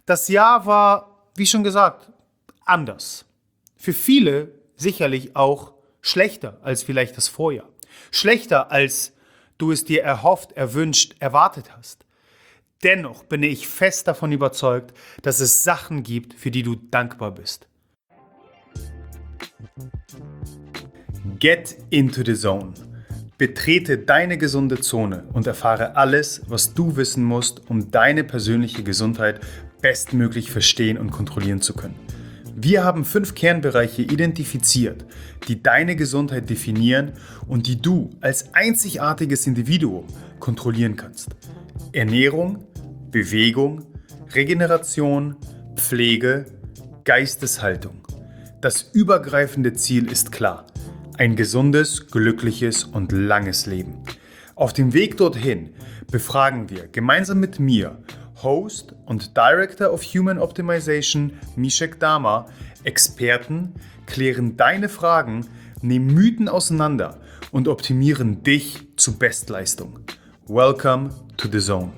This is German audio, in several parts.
Das Jahr war, wie schon gesagt, anders. Für viele sicherlich auch schlechter als vielleicht das Vorjahr. Schlechter, als du es dir erhofft, erwünscht, erwartet hast. Dennoch bin ich fest davon überzeugt, dass es Sachen gibt, für die du dankbar bist. Get into the zone. Betrete deine gesunde Zone und erfahre alles, was du wissen musst, um deine persönliche Gesundheit bestmöglich verstehen und kontrollieren zu können. Wir haben 5 Kernbereiche identifiziert, die deine Gesundheit definieren und die du als einzigartiges Individuum kontrollieren kannst. Ernährung, Bewegung, Regeneration, Pflege, Geisteshaltung. Das übergreifende Ziel ist klar: ein gesundes, glückliches und langes Leben. Auf dem Weg dorthin befragen wir gemeinsam mit mir, Host und Director of Human Optimization Mishek Dama, Experten, klären deine Fragen, nehmen Mythen auseinander und optimieren dich zu Bestleistung. Welcome to the Zone.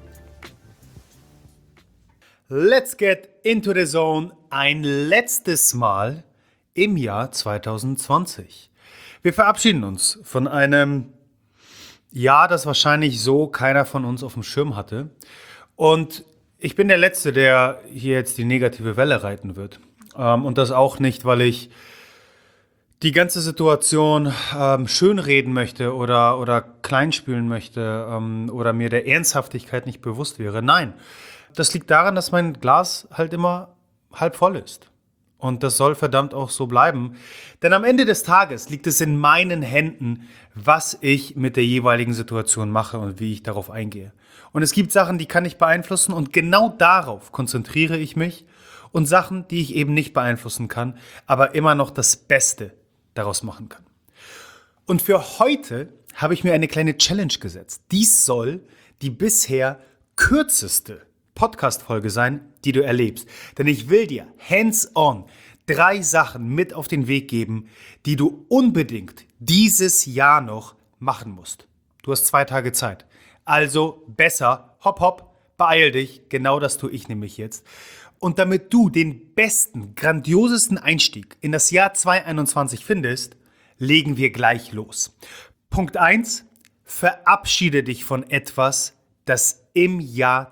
Let's get into the zone ein letztes Mal im Jahr 2020. Wir verabschieden uns von einem Jahr, das wahrscheinlich so keiner von uns auf dem Schirm hatte. Und ich bin der Letzte, der hier jetzt die negative Welle reiten wird. Und das auch nicht, weil ich die ganze Situation schönreden möchte oder kleinspielen möchte oder mir der Ernsthaftigkeit nicht bewusst wäre. Nein, das liegt daran, dass mein Glas halt immer halb voll ist. Und das soll verdammt auch so bleiben. Denn am Ende des Tages liegt es in meinen Händen, was ich mit der jeweiligen Situation mache und wie ich darauf eingehe. Und es gibt Sachen, die kann ich beeinflussen und genau darauf konzentriere ich mich. Und Sachen, die ich eben nicht beeinflussen kann, aber immer noch das Beste daraus machen kann. Und für heute habe ich mir eine kleine Challenge gesetzt. Dies soll die bisher kürzeste Podcast-Folge sein, die du erlebst. Denn ich will dir hands-on 3 Sachen mit auf den Weg geben, die du unbedingt dieses Jahr noch machen musst. Du hast 2 Tage Zeit. Also besser, hopp, hopp, beeil dich. Genau das tue ich nämlich jetzt. Und damit du den besten, grandiosesten Einstieg in das Jahr 2021 findest, legen wir gleich los. Punkt 1. Verabschiede dich von etwas, das im Jahr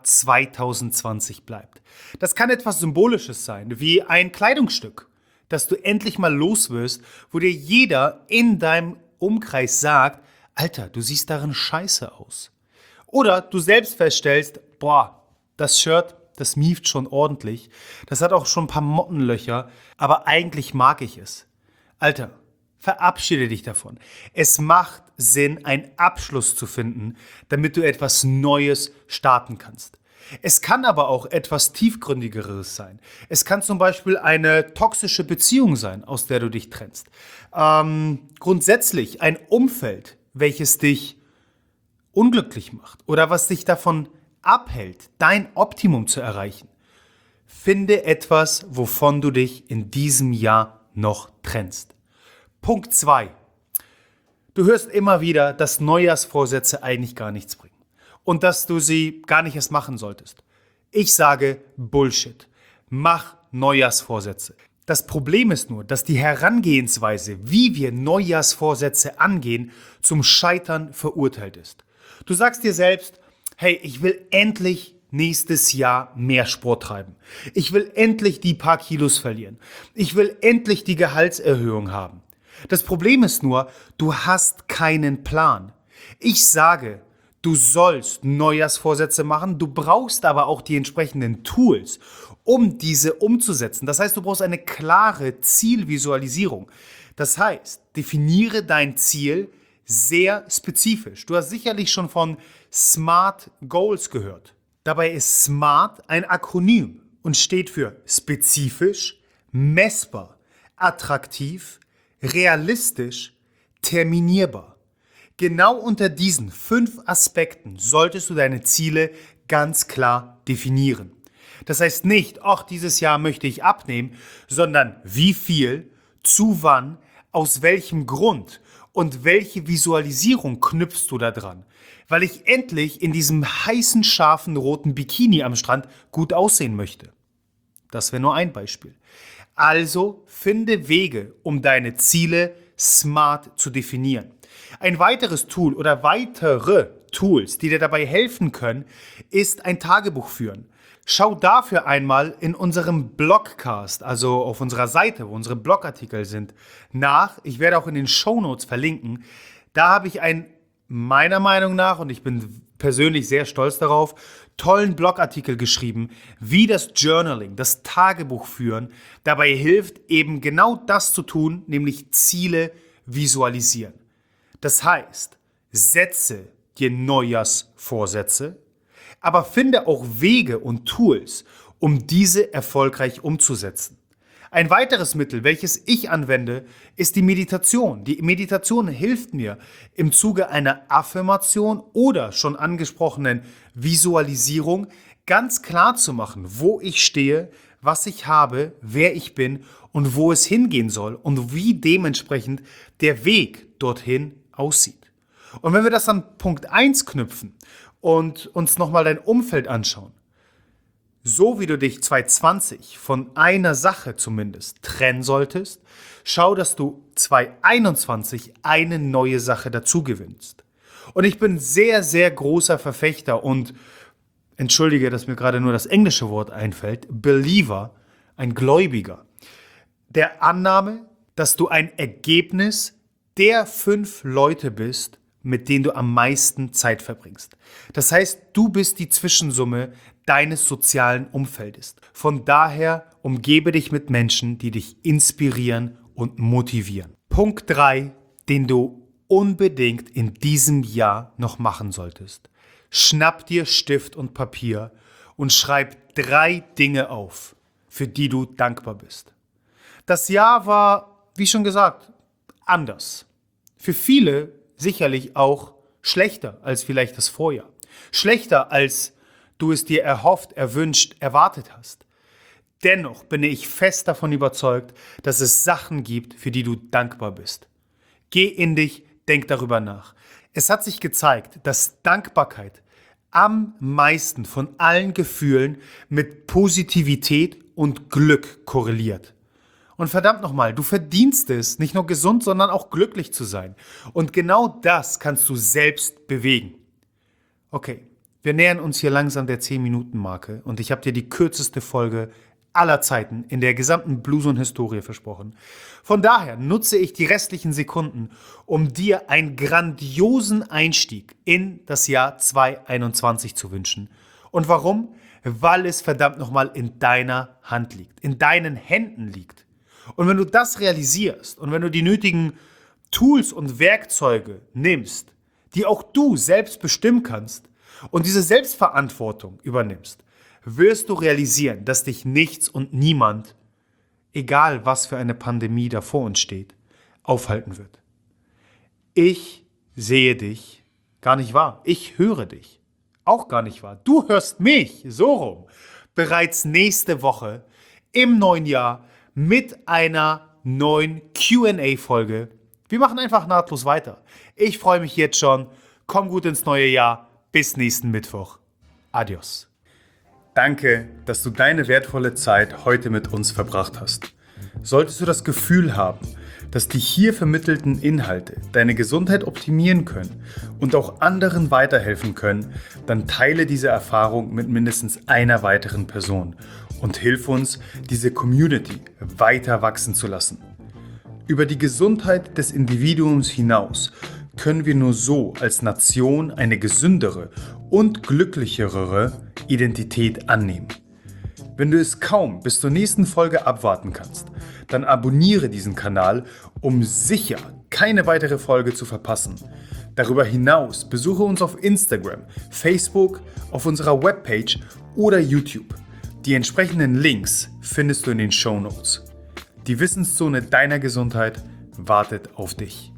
2020 bleibt. Das kann etwas Symbolisches sein, wie ein Kleidungsstück, das du endlich mal los wirst, wo dir jeder in deinem Umkreis sagt: Alter, du siehst darin scheiße aus. Oder du selbst feststellst: boah, das Shirt, das mieft schon ordentlich, das hat auch schon ein paar Mottenlöcher, aber eigentlich mag ich es. Alter, verabschiede dich davon. Es macht Sinn, einen Abschluss zu finden, damit du etwas Neues starten kannst. Es kann aber auch etwas Tiefgründigeres sein. Es kann zum Beispiel eine toxische Beziehung sein, aus der du dich trennst. Grundsätzlich ein Umfeld, welches dich unglücklich macht oder was dich davon abhält, dein Optimum zu erreichen. Finde etwas, wovon du dich in diesem Jahr noch trennst. Punkt 2. Du hörst immer wieder, dass Neujahrsvorsätze eigentlich gar nichts bringen und dass du sie gar nicht erst machen solltest. Ich sage Bullshit. Mach Neujahrsvorsätze. Das Problem ist nur, dass die Herangehensweise, wie wir Neujahrsvorsätze angehen, zum Scheitern verurteilt ist. Du sagst dir selbst: Hey, ich will endlich nächstes Jahr mehr Sport treiben. Ich will endlich die paar Kilos verlieren. Ich will endlich die Gehaltserhöhung haben. Das Problem ist nur, du hast keinen Plan. Ich sage, du sollst Neujahrsvorsätze machen, du brauchst aber auch die entsprechenden Tools, um diese umzusetzen. Das heißt, du brauchst eine klare Zielvisualisierung. Das heißt, definiere dein Ziel sehr spezifisch. Du hast sicherlich schon von SMART Goals gehört. Dabei ist SMART ein Akronym und steht für spezifisch, messbar, attraktiv, realistisch, terminierbar. Genau unter diesen 5 Aspekten solltest du deine Ziele ganz klar definieren. Das heißt nicht: ach, dieses Jahr möchte ich abnehmen, sondern wie viel, zu wann, aus welchem Grund und welche Visualisierung knüpfst du da dran? Weil ich endlich in diesem heißen, scharfen, roten Bikini am Strand gut aussehen möchte. Das wäre nur ein Beispiel. Also finde Wege, um deine Ziele smart zu definieren. Ein weiteres Tool oder weitere Tools, die dir dabei helfen können, ist ein Tagebuch führen. Schau dafür einmal in unserem Blogcast, also auf unserer Seite, wo unsere Blogartikel sind, nach. Ich werde auch in den Shownotes verlinken. Da habe ich einen, meiner Meinung nach, und ich bin persönlich sehr stolz darauf, tollen Blogartikel geschrieben, wie das Journaling, das Tagebuch führen, dabei hilft, eben genau das zu tun, nämlich Ziele visualisieren. Das heißt, setze dir Neujahrsvorsätze, aber finde auch Wege und Tools, um diese erfolgreich umzusetzen. Ein weiteres Mittel, welches ich anwende, ist die Meditation. Die Meditation hilft mir im Zuge einer Affirmation oder schon angesprochenen Visualisierung ganz klar zu machen, wo ich stehe, was ich habe, wer ich bin und wo es hingehen soll und wie dementsprechend der Weg dorthin aussieht. Und wenn wir das an Punkt 1 knüpfen und uns nochmal dein Umfeld anschauen, so wie du dich 2020 von einer Sache zumindest trennen solltest, schau, dass du 2021 eine neue Sache dazu gewinnst. Und ich bin sehr, sehr großer Verfechter und, entschuldige, dass mir gerade nur das englische Wort einfällt, Believer, ein Gläubiger, der Annahme, dass du ein Ergebnis der 5 Leute bist, mit denen du am meisten Zeit verbringst. Das heißt, du bist die Zwischensumme deines sozialen Umfeldes. Von daher umgebe dich mit Menschen, die dich inspirieren und motivieren. Punkt 3, den du unbedingt in diesem Jahr noch machen solltest. Schnapp dir Stift und Papier und schreib 3 Dinge auf, für die du dankbar bist. Das Jahr war, wie schon gesagt, anders. Für viele sicherlich auch schlechter als vielleicht das Vorjahr. Schlechter als du es dir erhofft, erwünscht, erwartet hast. Dennoch bin ich fest davon überzeugt, dass es Sachen gibt, für die du dankbar bist. Geh in dich, denk darüber nach. Es hat sich gezeigt, dass Dankbarkeit am meisten von allen Gefühlen mit Positivität und Glück korreliert. Und verdammt nochmal, du verdienst es, nicht nur gesund, sondern auch glücklich zu sein. Und genau das kannst du selbst bewegen. Okay, wir nähern uns hier langsam der 10-Minuten-Marke und ich habe dir die kürzeste Folge aller Zeiten in der gesamten Blues-Historie versprochen. Von daher nutze ich die restlichen Sekunden, um dir einen grandiosen Einstieg in das Jahr 2021 zu wünschen. Und warum? Weil es verdammt nochmal in deiner Hand liegt, in deinen Händen liegt. Und wenn du das realisierst und wenn du die nötigen Tools und Werkzeuge nimmst, die auch du selbst bestimmen kannst und diese Selbstverantwortung übernimmst, wirst du realisieren, dass dich nichts und niemand, egal was für eine Pandemie da vor uns steht, aufhalten wird. Ich sehe dich, gar nicht wahr, ich höre dich, auch gar nicht wahr, du hörst mich, so rum, bereits nächste Woche im neuen Jahr mit einer neuen Q&A-Folge. Wir machen einfach nahtlos weiter. Ich freue mich jetzt schon. Komm gut ins neue Jahr. Bis nächsten Mittwoch. Adios. Danke, dass du deine wertvolle Zeit heute mit uns verbracht hast. Solltest du das Gefühl haben, dass die hier vermittelten Inhalte deine Gesundheit optimieren können und auch anderen weiterhelfen können, dann teile diese Erfahrung mit mindestens einer weiteren Person und hilf uns, diese Community weiter wachsen zu lassen. Über die Gesundheit des Individuums hinaus können wir nur so als Nation eine gesündere und glücklichere Identität annehmen. Wenn du es kaum bis zur nächsten Folge abwarten kannst, dann abonniere diesen Kanal, um sicher keine weitere Folge zu verpassen. Darüber hinaus besuche uns auf Instagram, Facebook, auf unserer Webpage oder YouTube. Die entsprechenden Links findest du in den Shownotes. Die Wissenszone deiner Gesundheit wartet auf dich.